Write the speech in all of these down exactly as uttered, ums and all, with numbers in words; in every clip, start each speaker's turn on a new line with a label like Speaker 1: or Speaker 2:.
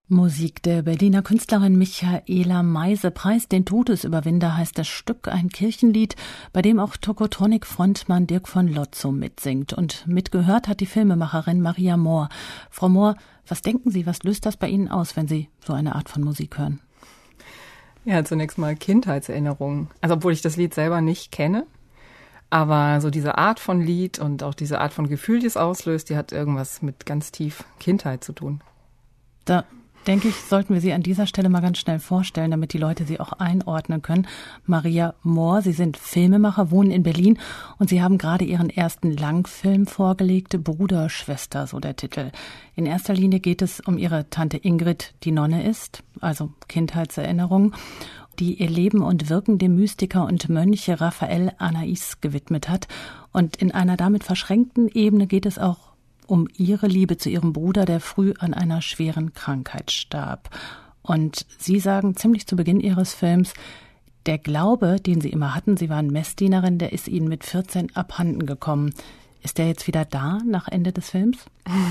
Speaker 1: Musik der Berliner Künstlerin Michaela Meise. Preis den Todesüberwinder heißt das Stück, ein Kirchenlied, bei dem auch Tokotronic-Frontmann Dirk von Lotzo mitsingt. Und mitgehört hat die Filmemacherin Maria Mohr. Frau Mohr, was denken Sie, was löst das bei Ihnen aus, wenn Sie so eine Art von Musik hören?
Speaker 2: Ja, zunächst mal Kindheitserinnerungen. Also obwohl ich das Lied selber nicht kenne, aber so diese Art von Lied und auch diese Art von Gefühl, die es auslöst, die hat irgendwas mit ganz tief Kindheit zu tun.
Speaker 1: Da denke ich, sollten wir Sie an dieser Stelle mal ganz schnell vorstellen, damit die Leute Sie auch einordnen können. Maria Mohr, Sie sind Filmemacher, wohnen in Berlin und Sie haben gerade Ihren ersten Langfilm vorgelegt, Bruder, Schwester, so der Titel. In erster Linie geht es um Ihre Tante Ingrid, die Nonne ist, also Kindheitserinnerungen, die ihr Leben und Wirken dem Mystiker und Mönch Raphael Anais gewidmet hat. Und in einer damit verschränkten Ebene geht es auch um ihre Liebe zu ihrem Bruder, der früh an einer schweren Krankheit starb. Und Sie sagen ziemlich zu Beginn Ihres Films, der Glaube, den Sie immer hatten, Sie waren Messdienerin, der ist Ihnen mit vierzehn abhanden gekommen. Ist der jetzt wieder da nach Ende des Films?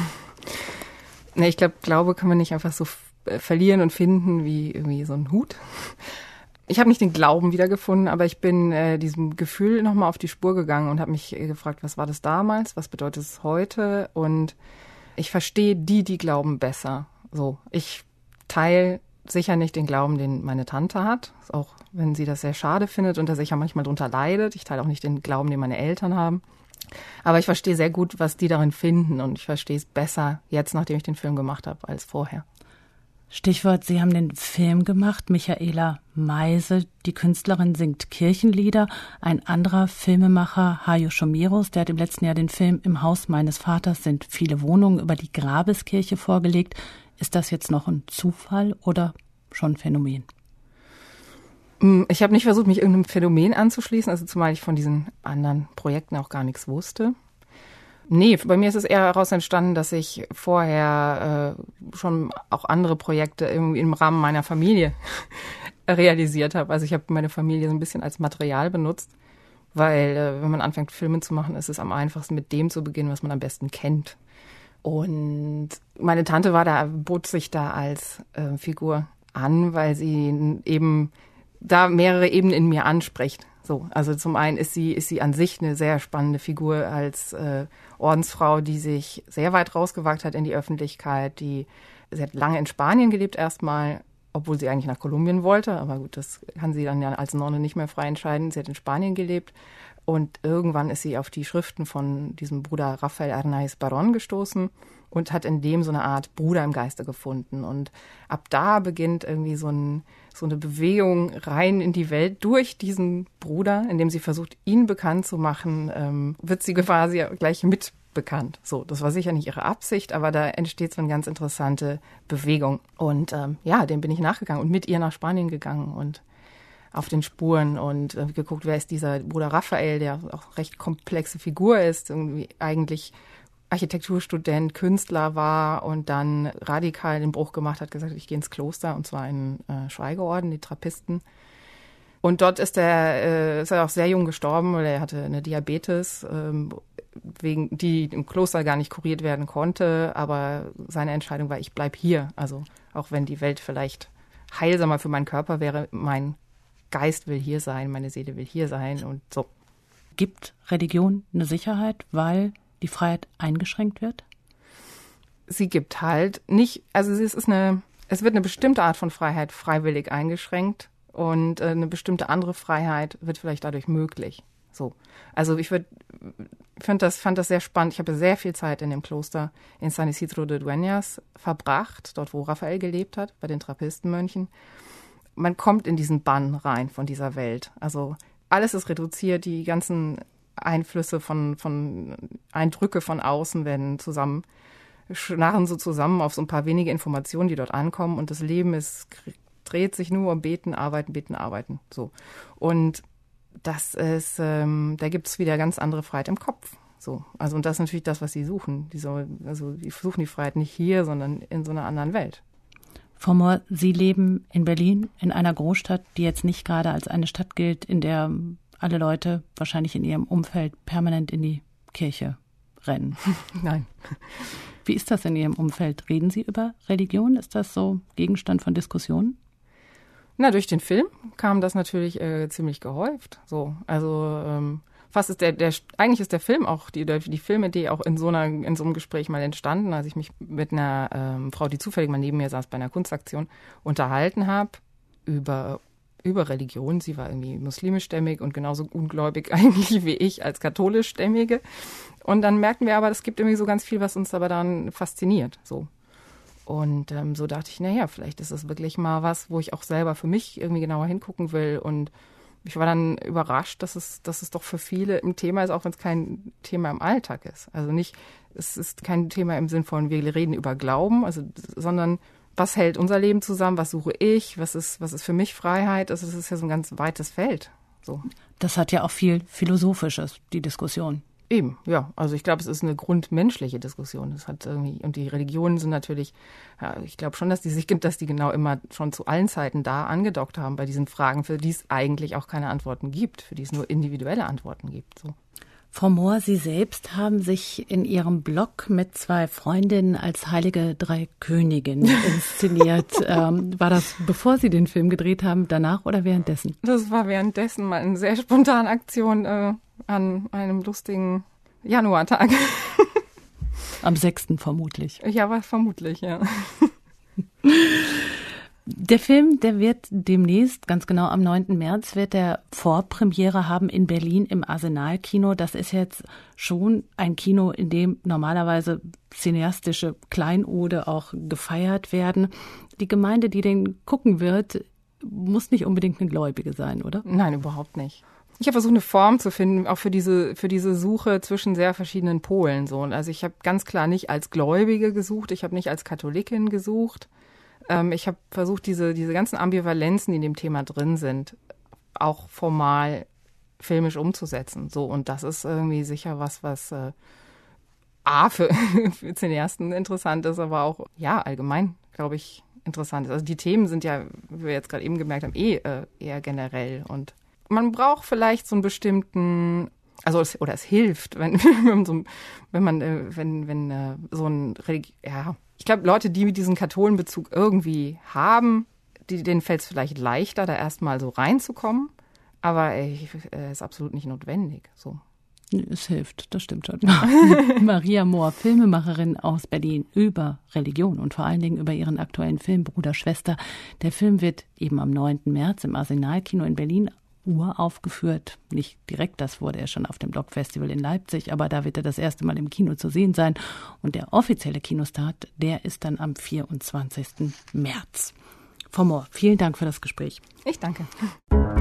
Speaker 2: Nee, ich glaube, Glaube kann man nicht einfach so verlieren und finden wie irgendwie so ein Hut. Ich habe nicht den Glauben wiedergefunden, aber ich bin äh, diesem Gefühl nochmal auf die Spur gegangen und habe mich äh, gefragt, was war das damals, was bedeutet es heute? Und ich verstehe die, die glauben, besser. So, ich teile sicher nicht den Glauben, den meine Tante hat, auch wenn sie das sehr schade findet und da sicher manchmal drunter leidet. Ich teile auch nicht den Glauben, den meine Eltern haben. Aber ich verstehe sehr gut, was die darin finden und ich verstehe es besser jetzt, nachdem ich den Film gemacht habe, als vorher.
Speaker 1: Stichwort, Sie haben den Film gemacht, Michaela Meise, die Künstlerin singt Kirchenlieder. Ein anderer Filmemacher, Hajo Schomiros, der hat im letzten Jahr den Film Im Haus meines Vaters sind viele Wohnungen über die Grabeskirche vorgelegt. Ist das jetzt noch ein Zufall oder schon ein Phänomen?
Speaker 2: Ich habe nicht versucht, mich irgendeinem Phänomen anzuschließen, also zumal ich von diesen anderen Projekten auch gar nichts wusste. Nee, bei mir ist es eher daraus entstanden, dass ich vorher äh, schon auch andere Projekte irgendwie im Rahmen meiner Familie realisiert habe. Also ich habe meine Familie so ein bisschen als Material benutzt, weil äh, wenn man anfängt, Filme zu machen, ist es am einfachsten, mit dem zu beginnen, was man am besten kennt. Und meine Tante war da, bot sich da als äh, Figur an, weil sie eben da mehrere Ebenen in mir anspricht. So, also zum einen ist sie ist sie an sich eine sehr spannende Figur als äh, Ordensfrau, die sich sehr weit rausgewagt hat in die Öffentlichkeit. Die sie hat lange in Spanien gelebt erstmal, obwohl sie eigentlich nach Kolumbien wollte. Aber gut, das kann sie dann ja als Nonne nicht mehr frei entscheiden. Sie hat in Spanien gelebt und irgendwann ist sie auf die Schriften von diesem Bruder Raphael Arnaiz Barón gestoßen und hat in dem so eine Art Bruder im Geiste gefunden. Und ab da beginnt irgendwie so, ein, so eine Bewegung rein in die Welt durch diesen Bruder, indem sie versucht, ihn bekannt zu machen, ähm, wird sie quasi gleich mit bekannt. So, das war sicher nicht ihre Absicht, aber da entsteht so eine ganz interessante Bewegung. Und ähm, ja, dem bin ich nachgegangen und mit ihr nach Spanien gegangen und auf den Spuren und äh, geguckt, wer ist dieser Bruder Raphael, der auch recht komplexe Figur ist, irgendwie eigentlich Architekturstudent, Künstler war und dann radikal den Bruch gemacht hat, gesagt, ich gehe ins Kloster und zwar in äh, Schweigeorden, die Trappisten. Und dort ist er, äh, ist er auch sehr jung gestorben, weil er hatte eine Diabetes, ähm, wegen die im Kloster gar nicht kuriert werden konnte. Aber seine Entscheidung war, ich bleib hier. Also auch wenn die Welt vielleicht heilsamer für meinen Körper wäre, mein Geist will hier sein, meine Seele will hier sein und so.
Speaker 1: Gibt Religion eine Sicherheit, weil die Freiheit eingeschränkt wird?
Speaker 2: Sie gibt halt nicht, also es ist eine, es wird eine bestimmte Art von Freiheit freiwillig eingeschränkt und eine bestimmte andere Freiheit wird vielleicht dadurch möglich. So. Also ich würde, fand das, fand das sehr spannend. Ich habe sehr viel Zeit in dem Kloster in San Isidro de Dueñas verbracht, dort wo Raphael gelebt hat, bei den Trappistenmönchen. Man kommt in diesen Bann rein von dieser Welt. Also alles ist reduziert, die ganzen Einflüsse von, von Eindrücke von außen werden zusammen, schnarren so zusammen auf so ein paar wenige Informationen, die dort ankommen und das Leben ist, dreht sich nur um Beten, Arbeiten, Beten, Arbeiten, so. Und das ist, ähm, da gibt es wieder ganz andere Freiheit im Kopf, so. Also und das ist natürlich das, was sie suchen. Die so, also die suchen die Freiheit nicht hier, sondern in so einer anderen Welt.
Speaker 1: Frau Mohr, Sie leben in Berlin, in einer Großstadt, die jetzt nicht gerade als eine Stadt gilt, in der alle Leute wahrscheinlich in ihrem Umfeld permanent in die Kirche rennen.
Speaker 2: Nein.
Speaker 1: Wie ist das in Ihrem Umfeld? Reden Sie über Religion? Ist das so Gegenstand von Diskussionen?
Speaker 2: Na, durch den Film kam das natürlich äh, ziemlich gehäuft. So, also ähm, fast ist der, der eigentlich ist der Film auch die die Filmidee auch in so einer in so einem Gespräch mal entstanden, als ich mich mit einer ähm, Frau, die zufällig mal neben mir saß bei einer Kunstaktion, unterhalten habe über über Religion. Sie war irgendwie muslimischstämmig und genauso ungläubig eigentlich wie ich als katholischstämmige. Und dann merkten wir aber, es gibt irgendwie so ganz viel, was uns aber dann fasziniert. So. Und ähm, so dachte ich, naja, vielleicht ist es wirklich mal was, wo ich auch selber für mich irgendwie genauer hingucken will. Und ich war dann überrascht, dass es, dass es doch für viele ein Thema ist, auch wenn es kein Thema im Alltag ist. Also nicht, es ist kein Thema im Sinn von, wir reden über Glauben, also, sondern was hält unser Leben zusammen, was suche ich, was ist, was ist für mich Freiheit? Also es ist ja so ein ganz weites Feld. So.
Speaker 1: Das hat ja auch viel Philosophisches, die Diskussion.
Speaker 2: Eben, ja. Also ich glaube, es ist eine grundmenschliche Diskussion. Es hat irgendwie, und die Religionen sind natürlich, ja, ich glaube schon, dass die sich, dass die genau immer schon zu allen Zeiten da angedockt haben bei diesen Fragen, für die es eigentlich auch keine Antworten gibt, für die es nur individuelle Antworten gibt. So.
Speaker 1: Frau Mohr, Sie selbst haben sich in Ihrem Blog mit zwei Freundinnen als heilige drei Königinnen inszeniert. ähm, war das, bevor Sie den Film gedreht haben, danach oder währenddessen?
Speaker 2: Das war währenddessen mal eine sehr spontane Aktion äh, an einem lustigen Januartag.
Speaker 1: Am sechsten vermutlich.
Speaker 2: Ja, war vermutlich, ja.
Speaker 1: Der Film, der wird demnächst, ganz genau am neunten März, wird der Vorpremiere haben in Berlin im Arsenal-Kino. Das ist jetzt schon ein Kino, in dem normalerweise cineastische Kleinode auch gefeiert werden. Die Gemeinde, die den gucken wird, muss nicht unbedingt eine Gläubige sein, oder?
Speaker 2: Nein, überhaupt nicht. Ich habe versucht, eine Form zu finden, auch für diese für diese Suche zwischen sehr verschiedenen Polen. So. Also ich habe ganz klar nicht als Gläubige gesucht, ich habe nicht als Katholikin gesucht. Ich habe versucht, diese, diese ganzen Ambivalenzen, die in dem Thema drin sind, auch formal filmisch umzusetzen. So, und das ist irgendwie sicher was, was äh, A, für, für Cineasten interessant ist, aber auch, ja, allgemein, glaube ich, interessant ist. Also die Themen sind ja, wie wir jetzt gerade eben gemerkt haben, eh äh, eher generell. Und man braucht vielleicht so einen bestimmten, also es, oder es hilft, wenn, wenn, so, wenn man, äh, wenn, wenn äh, so ein Religi- ja, ich glaube, Leute, die diesen Katholenbezug irgendwie haben, die, denen fällt es vielleicht leichter, da erstmal so reinzukommen. Aber ey, äh, ist absolut nicht notwendig. So.
Speaker 1: Es hilft, das stimmt schon. Maria Mohr, Filmemacherin aus Berlin, über Religion und vor allen Dingen über ihren aktuellen Film Bruder, Schwester. Der Film wird eben am neunten März im Arsenal-Kino in Berlin uraufgeführt. Nicht direkt, das wurde ja schon auf dem Blockfestival in Leipzig, aber da wird er das erste Mal im Kino zu sehen sein. Und der offizielle Kinostart, der ist dann am vierundzwanzigsten März. Frau Mohr, vielen Dank für das Gespräch.
Speaker 2: Ich danke.